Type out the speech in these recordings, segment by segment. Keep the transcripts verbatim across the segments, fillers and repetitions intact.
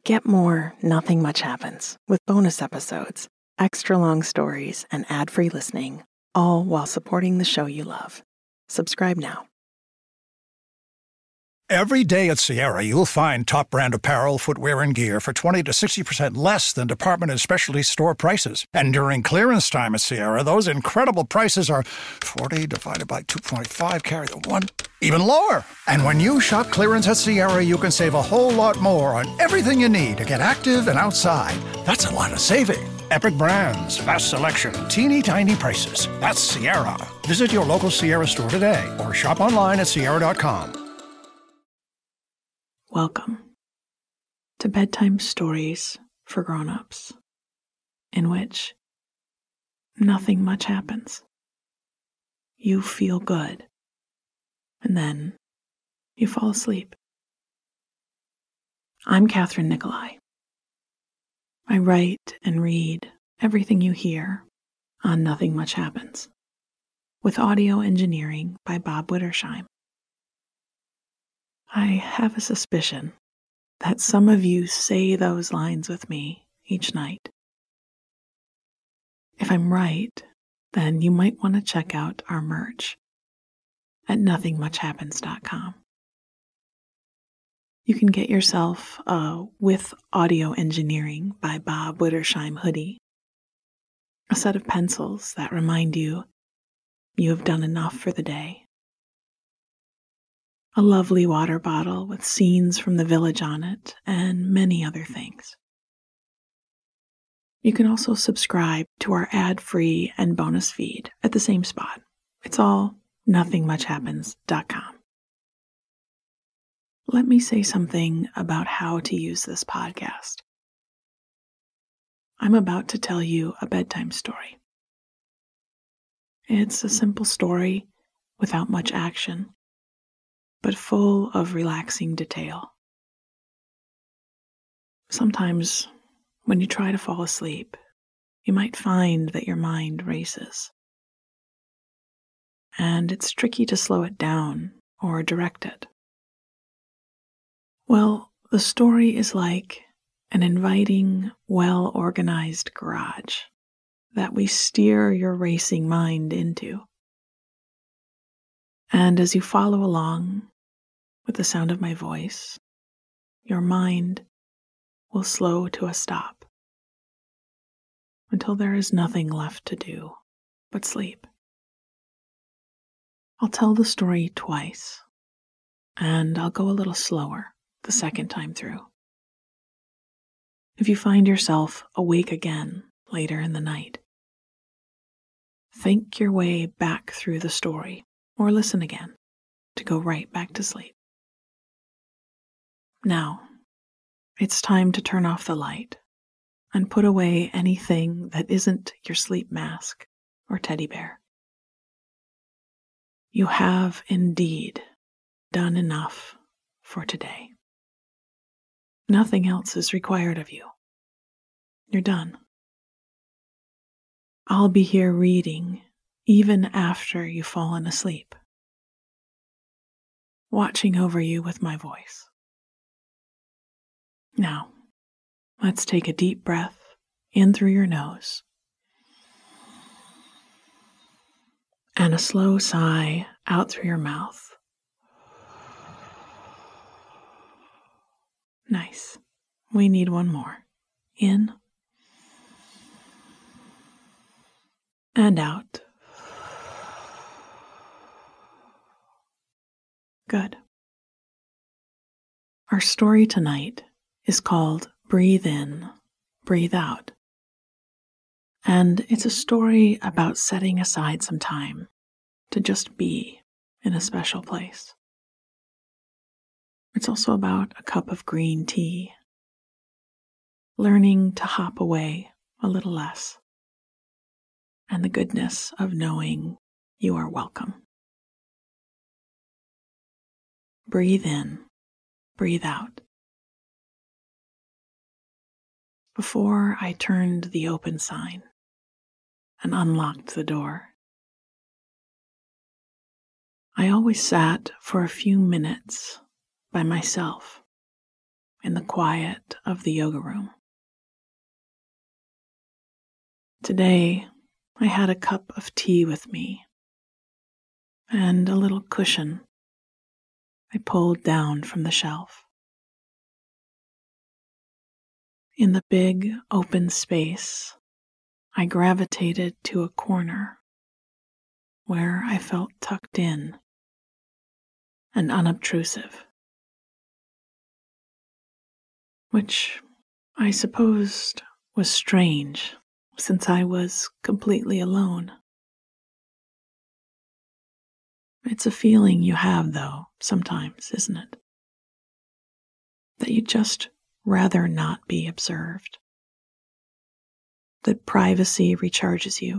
Get more Nothing Much Happens with bonus episodes, extra long stories, and ad-free listening, all while supporting the show you love. Subscribe now. Every day at Sierra, you'll find top brand apparel, footwear, and gear for twenty to sixty percent less than department and specialty store prices. And during clearance time at Sierra, those incredible prices are forty divided by two point five, carry the one, even lower. And when you shop clearance at Sierra, you can save a whole lot more on everything you need to get active and outside. That's a lot of saving. Epic brands, vast selection, teeny tiny prices. That's Sierra. Visit your local Sierra store today or shop online at sierra dot com. Welcome to Bedtime Stories for Grown-Ups, in which nothing much happens. You feel good, and then you fall asleep. I'm Catherine Nicolai. I write and read everything you hear on Nothing Much Happens, with audio engineering by Bob Wittersheim. I have a suspicion that some of you say those lines with me each night. If I'm right, then you might want to check out our merch at nothing much happens dot com. You can get yourself a With Audio Engineering by Bob Wittersheim hoodie, a set of pencils that remind you you have done enough for the day, a lovely water bottle with scenes from the village on it, and many other things. You can also subscribe to our ad-free and bonus feed at the same spot. It's all nothing much happens dot com. Let me say something about how to use this podcast. I'm about to tell you a bedtime story. It's a simple story without much action, but full of relaxing detail. Sometimes, when you try to fall asleep, you might find that your mind races. And it's tricky to slow it down or direct it. Well, the story is like an inviting, well-organized garage that we steer your racing mind into. And as you follow along with the sound of my voice, your mind will slow to a stop until there is nothing left to do but sleep. I'll tell the story twice, and I'll go a little slower the second time through. If you find yourself awake again later in the night, think your way back through the story or listen again to go right back to sleep. Now, it's time to turn off the light and put away anything that isn't your sleep mask or teddy bear. You have indeed done enough for today. Nothing else is required of you. You're done. I'll be here reading even after you've fallen asleep, watching over you with my voice. Now, let's take a deep breath in through your nose and a slow sigh out through your mouth. Nice. We need one more. In and out. Good. Our story tonight is called Breathe In, Breathe Out. And it's a story about setting aside some time to just be in a special place. It's also about a cup of green tea, learning to hop away a little less, and the goodness of knowing you are welcome. Breathe in, breathe out. Before I turned the open sign and unlocked the door, I always sat for a few minutes by myself in the quiet of the yoga room. Today, I had a cup of tea with me and a little cushion I pulled down from the shelf. In the big open space, I gravitated to a corner where I felt tucked in and unobtrusive, which I supposed was strange since I was completely alone. It's a feeling you have, though, sometimes, isn't it? That you'd just rather not be observed. That privacy recharges you.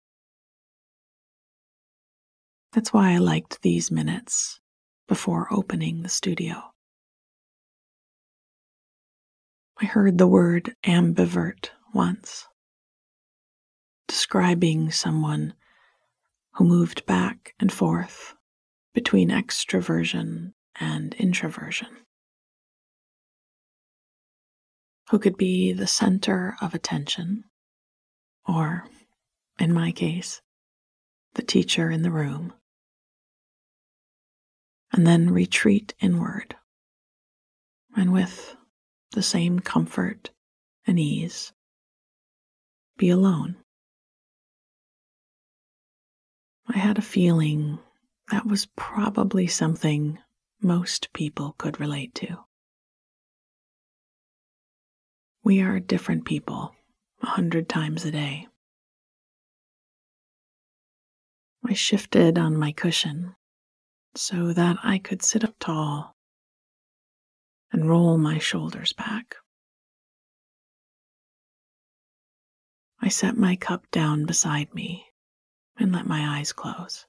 That's why I liked these minutes before opening the studio. I heard the word ambivert once, describing someone who moved back and forth between extroversion and introversion, who could be the center of attention, or, in my case, the teacher in the room, and then retreat inward, and with the same comfort and ease, be alone. I had a feeling that was probably something most people could relate to. We are different people a hundred times a day. I shifted on my cushion so that I could sit up tall and roll my shoulders back. I set my cup down beside me and let my eyes close.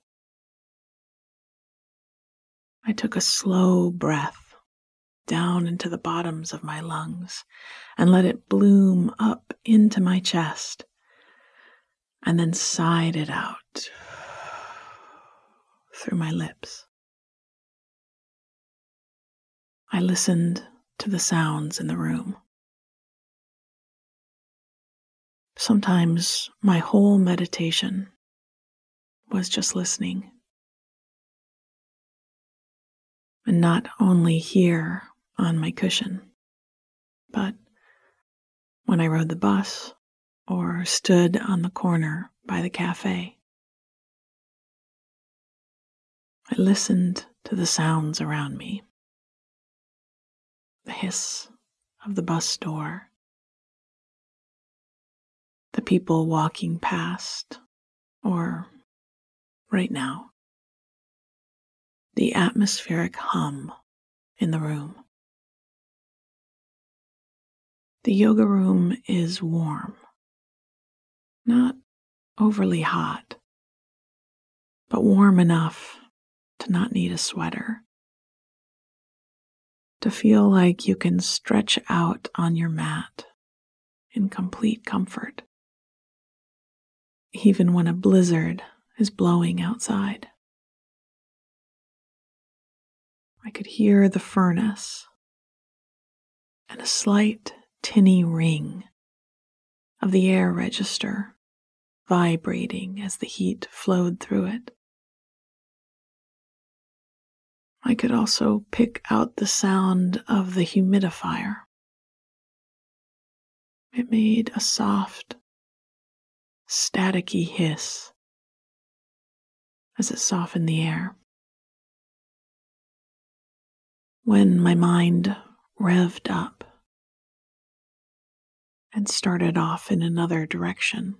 I took a slow breath down into the bottoms of my lungs and let it bloom up into my chest, and then sighed it out through my lips. I listened to the sounds in the room. Sometimes my whole meditation was just listening. And not only here on my cushion, but when I rode the bus or stood on the corner by the cafe. I listened to the sounds around me. The hiss of the bus door, the people walking past, or right now, the atmospheric hum in the room. The yoga room is warm, not overly hot, but warm enough to not need a sweater, to feel like you can stretch out on your mat in complete comfort, even when a blizzard is blowing outside. I could hear the furnace and a slight tinny ring of the air register vibrating as the heat flowed through it. I could also pick out the sound of the humidifier. It made a soft, staticky hiss as it softened the air. When my mind revved up and started off in another direction,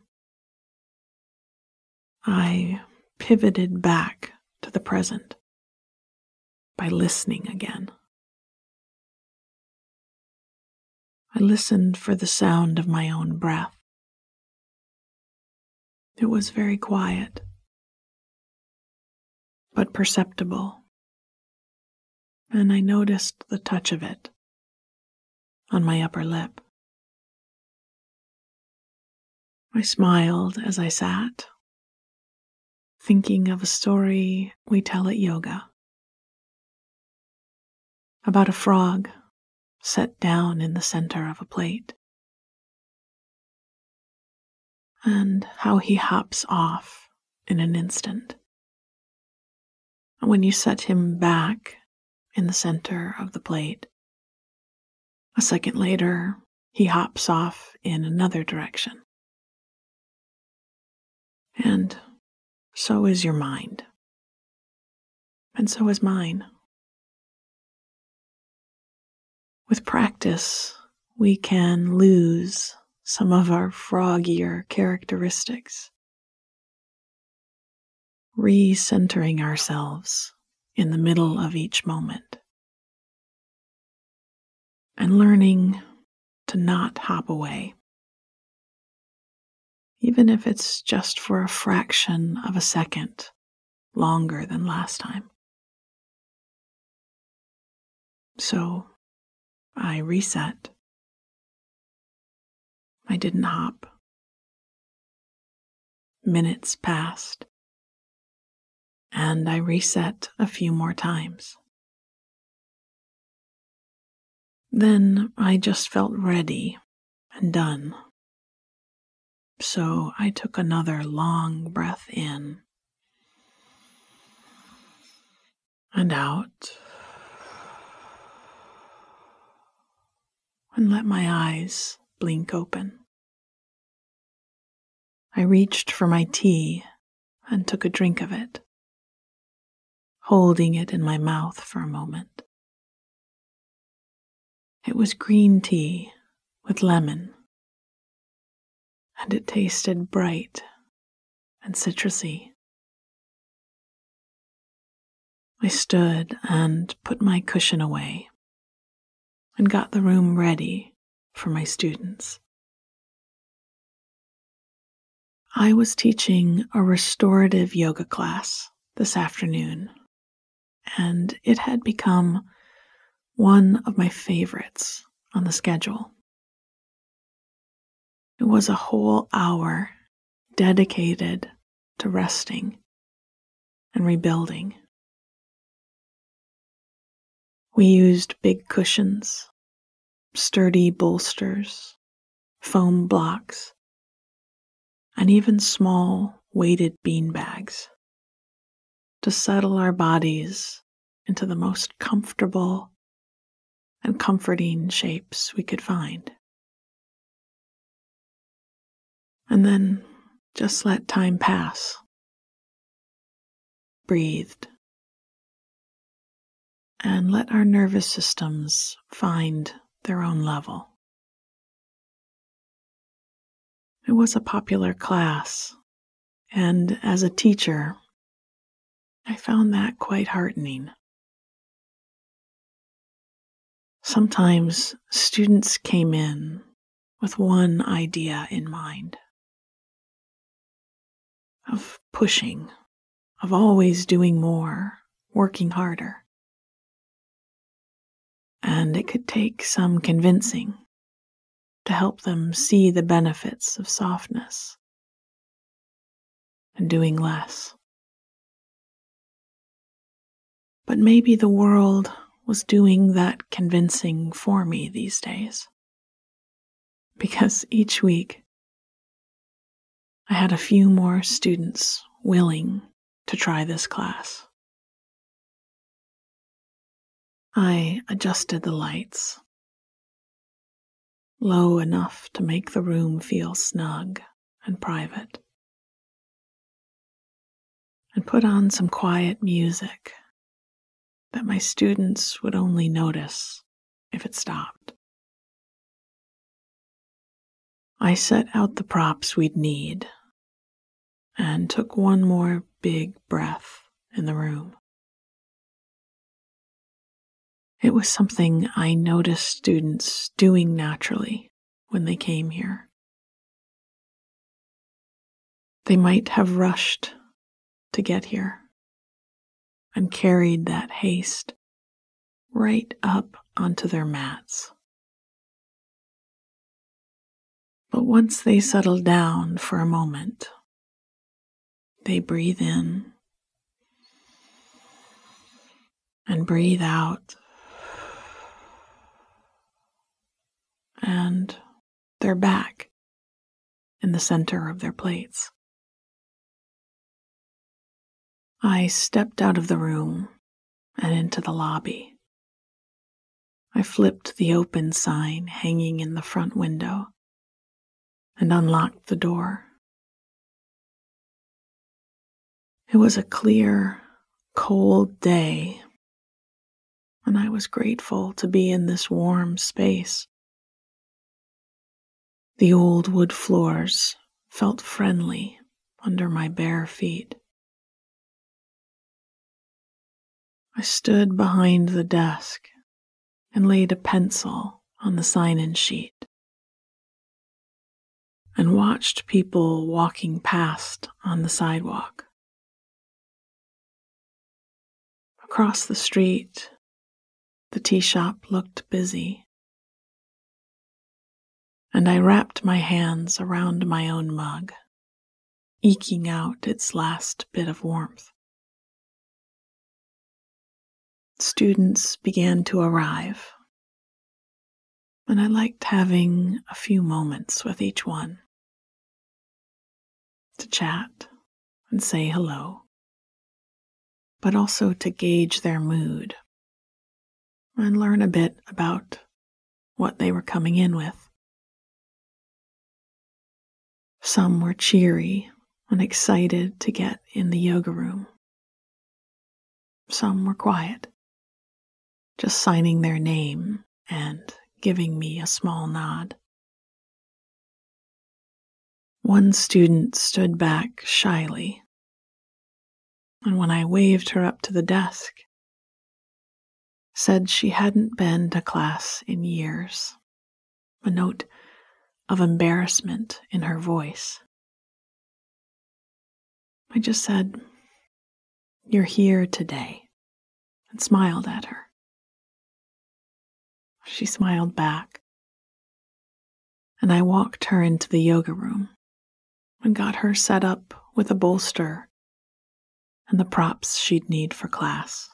I pivoted back to the present by listening again. I listened for the sound of my own breath. It was very quiet, but perceptible, and I noticed the touch of it on my upper lip. I smiled as I sat, thinking of a story we tell at yoga about a frog set down in the center of a plate, and how he hops off in an instant. When you set him back in the center of the plate, a second later, he hops off in another direction. And so is your mind. And so is mine. With practice, we can lose some of our froggier characteristics, recentering ourselves in the middle of each moment, and learning to not hop away, even if it's just for a fraction of a second longer than last time. So I reset. I didn't hop. Minutes passed, and I reset a few more times. Then I just felt ready and done. So I took another long breath in and out, and let my eyes blink open. I reached for my tea and took a drink of it, holding it in my mouth for a moment. It was green tea with lemon, and it tasted bright and citrusy. I stood and put my cushion away and got the room ready for my students. I was teaching a restorative yoga class this afternoon, and it had become one of my favorites on the schedule. It was a whole hour dedicated to resting and rebuilding. We used big cushions, sturdy bolsters, foam blocks, and even small weighted bean bags to settle our bodies into the most comfortable and comforting shapes we could find. And then just let time pass. Breathed. And let our nervous systems find their own level. It was a popular class, and as a teacher, I found that quite heartening. Sometimes students came in with one idea in mind, of pushing, of always doing more, working harder. And it could take some convincing to help them see the benefits of softness and doing less. But maybe the world was doing that convincing for me these days, because each week I had a few more students willing to try this class. I adjusted the lights, low enough to make the room feel snug and private, and put on some quiet music that my students would only notice if it stopped. I set out the props we'd need and took one more big breath in the room. It was something I noticed students doing naturally when they came here. They might have rushed to get here and carried that haste right up onto their mats. But once they settled down for a moment, they breathe in and breathe out and they're back in the center of their plates. I stepped out of the room and into the lobby. I flipped the open sign hanging in the front window and unlocked the door. It was a clear, cold day, and I was grateful to be in this warm space. The old wood floors felt friendly under my bare feet. I stood behind the desk and laid a pencil on the sign-in sheet and watched people walking past on the sidewalk. Across the street, the tea shop looked busy, and I wrapped my hands around my own mug, eking out its last bit of warmth. Students began to arrive, and I liked having a few moments with each one to chat and say hello, but also to gauge their mood and learn a bit about what they were coming in with. Some were cheery and excited to get in the yoga room. Some were quiet, just signing their name and giving me a small nod. One student stood back shyly, and when I waved her up to the desk, said she hadn't been to class in years, a note of embarrassment in her voice. I just said, "You're here today," and smiled at her. She smiled back, and I walked her into the yoga room and got her set up with a bolster and the props she'd need for class.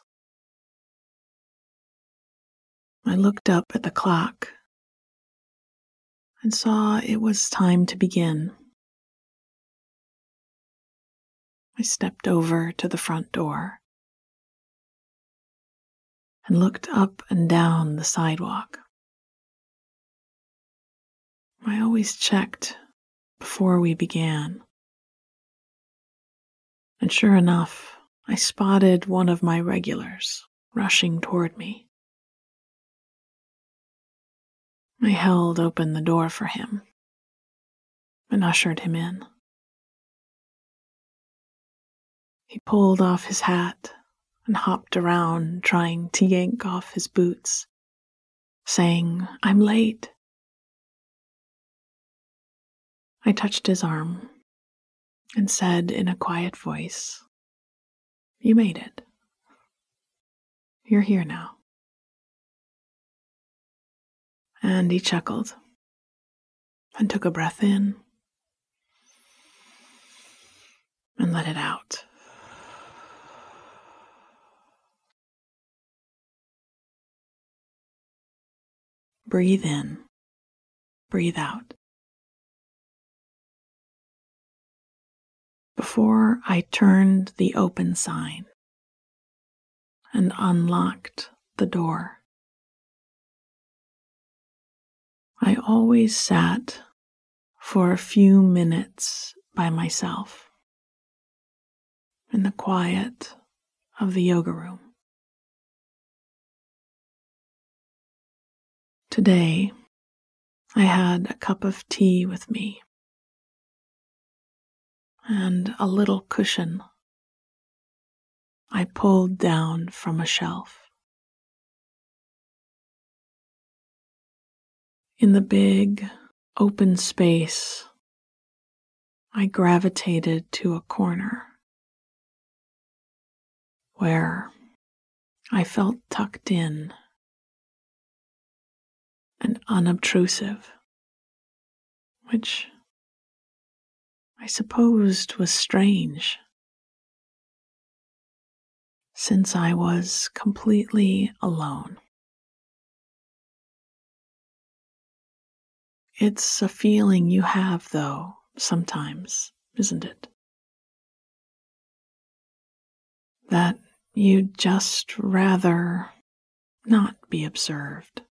I looked up at the clock and saw it was time to begin. I stepped over to the front door and looked up and down the sidewalk. I always checked before we began, and sure enough, I spotted one of my regulars rushing toward me. I held open the door for him and ushered him in. He pulled off his hat and hopped around trying to yank off his boots, saying, "I'm late." I touched his arm and said in a quiet voice, "You made it. You're here now." And he chuckled and took a breath in and let it out. Breathe in, breathe out. Before I turned the open sign and unlocked the door, I always sat for a few minutes by myself in the quiet of the yoga room. Today, I had a cup of tea with me and a little cushion I pulled down from a shelf. In the big, open space, I gravitated to a corner where I felt tucked in and unobtrusive, which I supposed was strange, since I was completely alone. It's a feeling you have, though, sometimes, isn't it? That you'd just rather not be observed.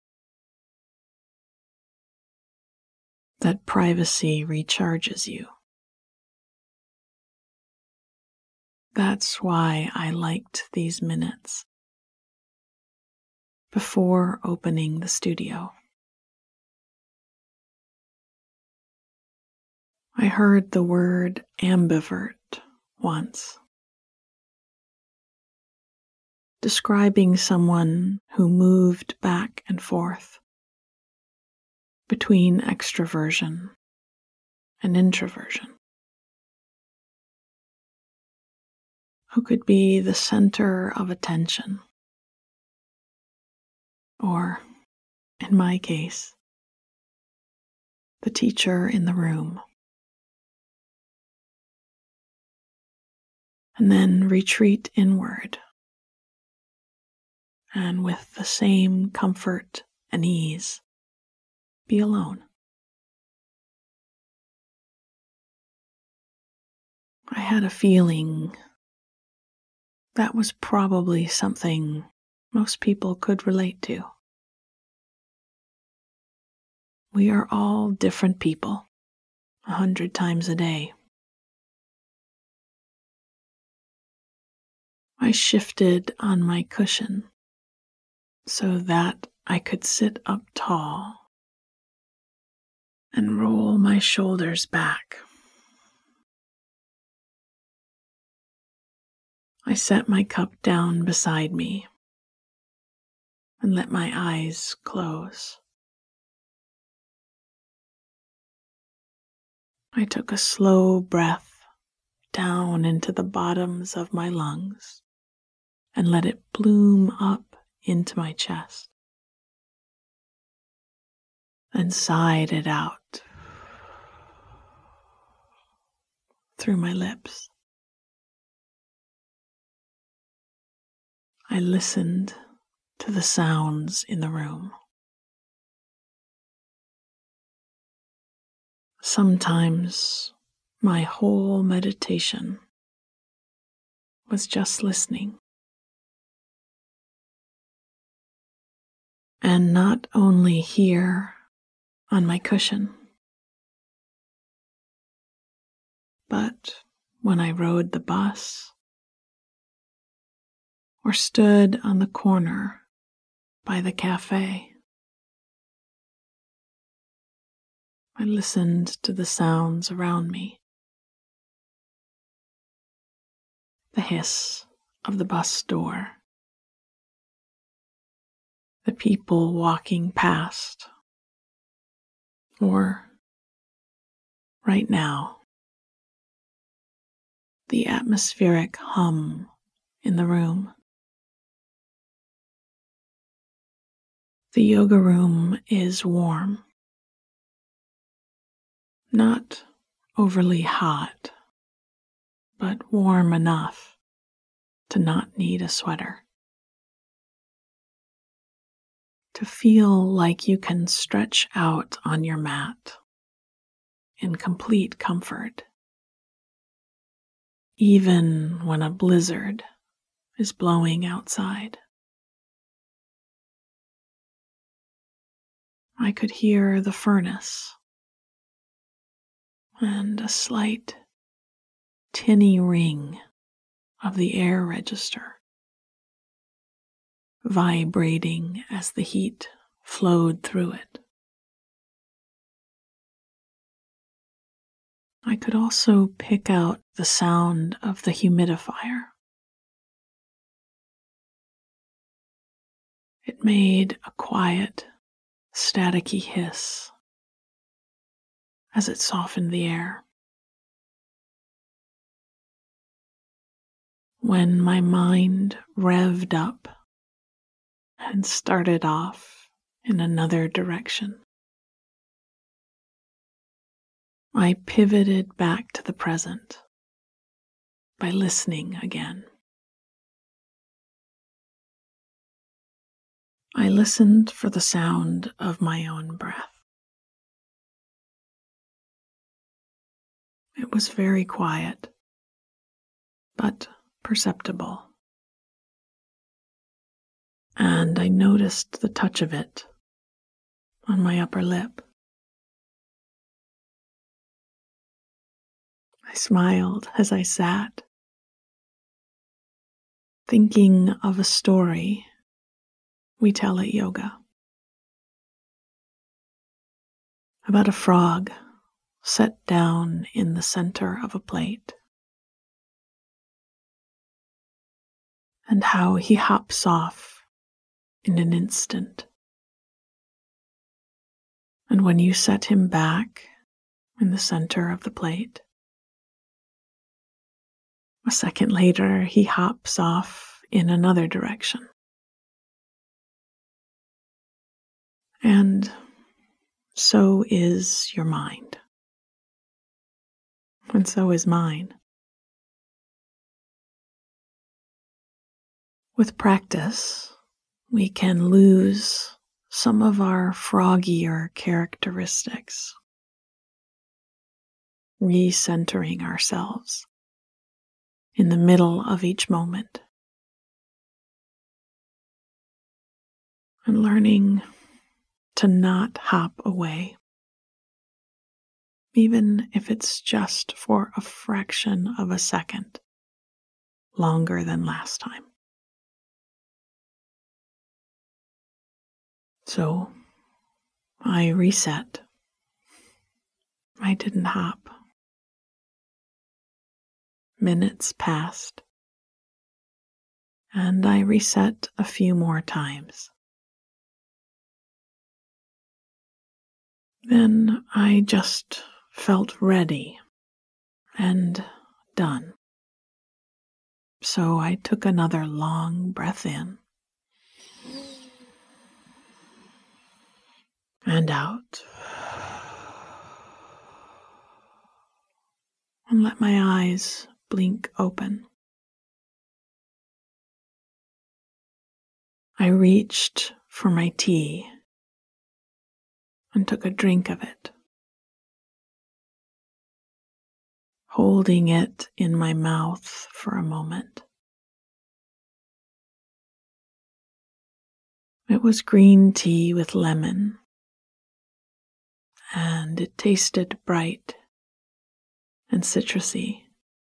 That privacy recharges you. That's why I liked these minutes before opening the studio. I heard the word ambivert once, describing someone who moved back and forth between extroversion and introversion, who could be the center of attention, or, in my case, the teacher in the room, and then retreat inward, and with the same comfort and ease, be alone. I had a feeling that was probably something most people could relate to. We are all different people, a hundred times a day. I shifted on my cushion so that I could sit up tall and roll my shoulders back. I set my cup down beside me and let my eyes close. I took a slow breath down into the bottoms of my lungs and let it bloom up into my chest, then sighed it out through my lips. I listened to the sounds in the room. Sometimes my whole meditation was just listening. And not only here on my cushion, but when I rode the bus or stood on the corner by the cafe. I listened to the sounds around me. The hiss of the bus door. The people walking past. Or, right now, the atmospheric hum in the room. The yoga room is warm. Not overly hot, but warm enough to not need a sweater. To feel like you can stretch out on your mat in complete comfort, even when a blizzard is blowing outside. I could hear the furnace and a slight tinny ring of the air register vibrating as the heat flowed through it. I could also pick out the sound of the humidifier. It made a quiet, staticky hiss as it softened the air. When my mind revved up and started off in another direction, I pivoted back to the present by listening again. I listened for the sound of my own breath. It was very quiet, but perceptible. And I noticed the touch of it on my upper lip. I smiled as I sat, thinking of a story we tell at yoga about a frog set down in the center of a plate, and how he hops off in an instant. And when you set him back in the center of the plate, a second later he hops off in another direction. And so is your mind. And so is mine. With practice, we can lose some of our froggier characteristics, recentering ourselves in the middle of each moment, and learning to not hop away, even if it's just for a fraction of a second longer than last time. So I reset. I didn't hop. Minutes passed, and I reset a few more times. Then I just felt ready and done. So I took another long breath in and out, and let my eyes blink open. I reached for my tea and took a drink of it, holding it in my mouth for a moment. It was green tea with lemon, and it tasted bright and citrusy.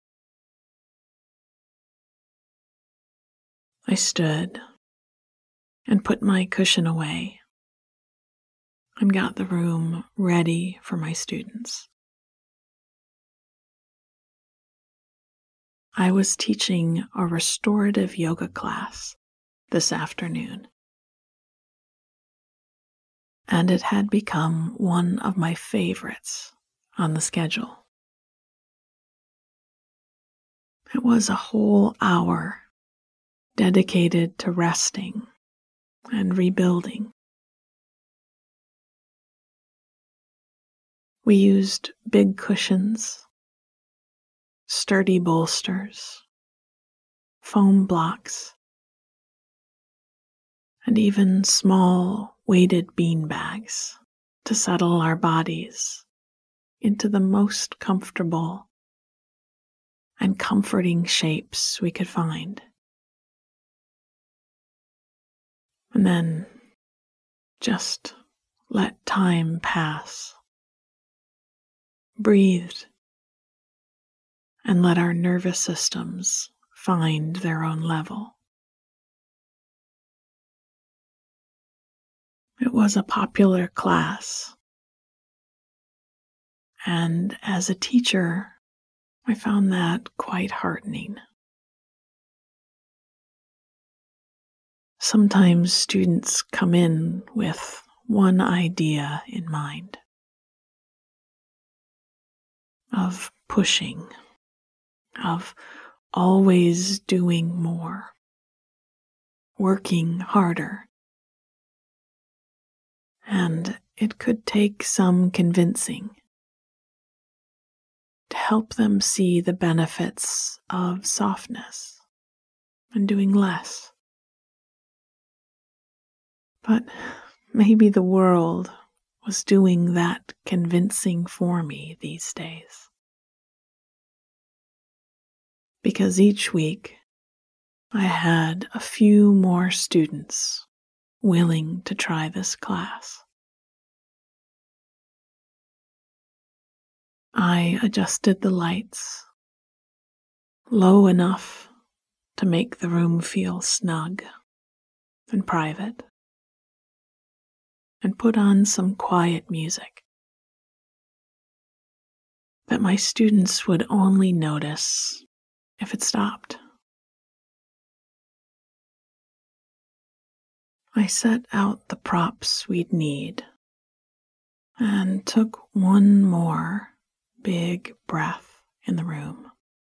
I stood and put my cushion away and got the room ready for my students. I was teaching a restorative yoga class this afternoon, and it had become one of my favorites on the schedule. It was a whole hour dedicated to resting and rebuilding. We used big cushions, sturdy bolsters, foam blocks, and even small weighted bean bags to settle our bodies into the most comfortable and comforting shapes we could find. And then just let time pass. Breathe and let our nervous systems find their own level. It was a popular class, and as a teacher, I found that quite heartening. Sometimes students come in with one idea in mind, of pushing, of always doing more, working harder. And it could take some convincing to help them see the benefits of softness and doing less. But maybe the world was doing that convincing for me these days. because each week I had a few more students willing to try this class. I adjusted the lights low enough to make the room feel snug and private, and put on some quiet music that my students would only notice if it stopped. I set out the props we'd need and took one more big breath in the room.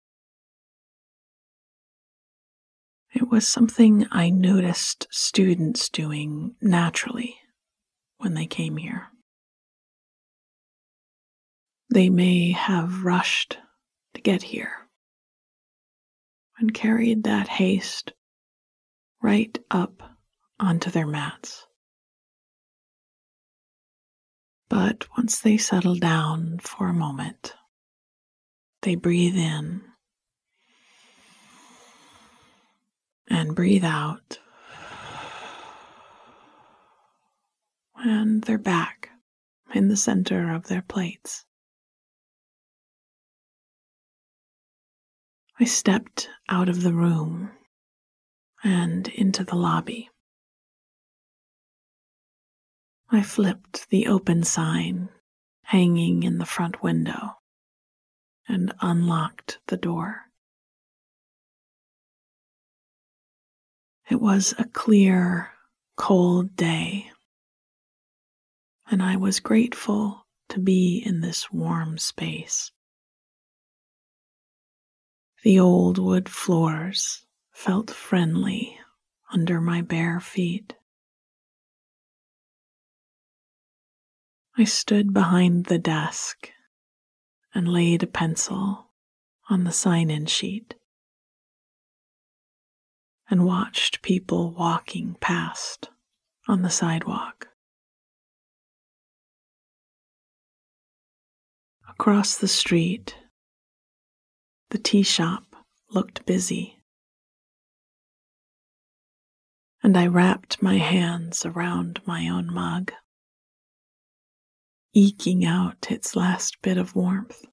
It was something I noticed students doing naturally when they came here. They may have rushed to get here and carried that haste right up onto their mats. But once they settle down for a moment, they breathe in and breathe out, and they're back in the center of their plates. I stepped out of the room and into the lobby. I flipped the open sign hanging in the front window and unlocked the door. It was a clear, cold day, and I was grateful to be in this warm space. The old wood floors felt friendly under my bare feet. I stood behind the desk and laid a pencil on the sign-in sheet and watched people walking past on the sidewalk. Across the street, the tea shop looked busy, and I wrapped my hands around my own mug, eking out its last bit of warmth.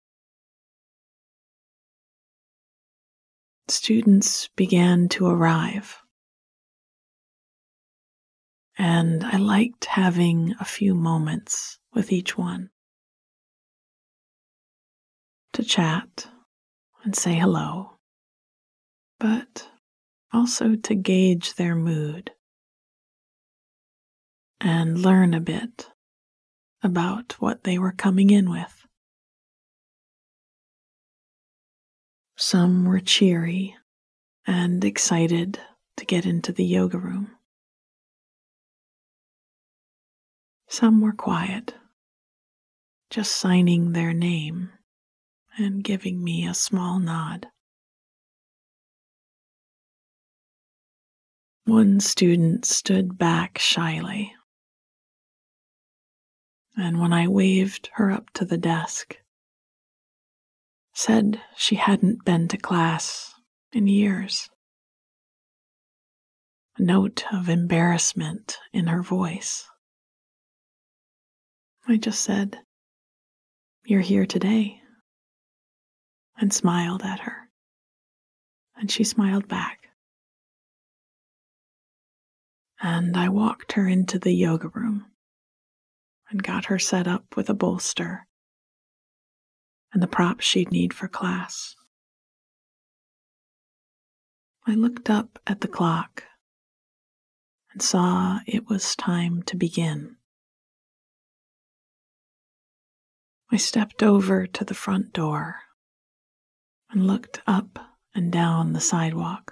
Students began to arrive, and I liked having a few moments with each one to chat and say hello, but also to gauge their mood and learn a bit about what they were coming in with. Some were cheery and excited to get into the yoga room. Some were quiet, just signing their name and giving me a small nod. One student stood back shyly, and when I waved her up to the desk, said she hadn't been to class in years. A note of embarrassment in her voice. I just said, "You're here today," and smiled at her, and she smiled back. And I walked her into the yoga room and got her set up with a bolster and the props she'd need for class. I looked up at the clock and saw it was time to begin. I stepped over to the front door and looked up and down the sidewalk.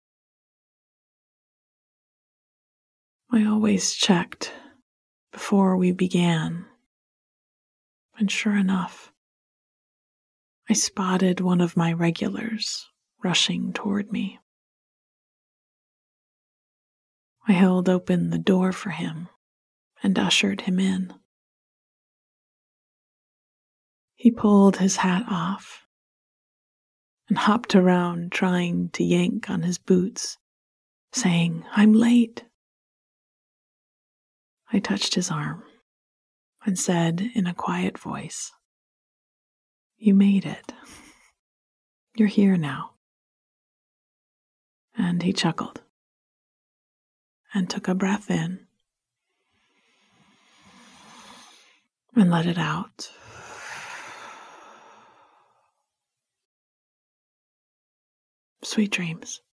I always checked before we began, and sure enough, I spotted one of my regulars rushing toward me. I held open the door for him and ushered him in. He pulled his hat off and hopped around trying to yank on his boots, saying, "I'm late." I touched his arm and said in a quiet voice, "You made it. You're here now." And he chuckled and took a breath in and let it out. Sweet dreams.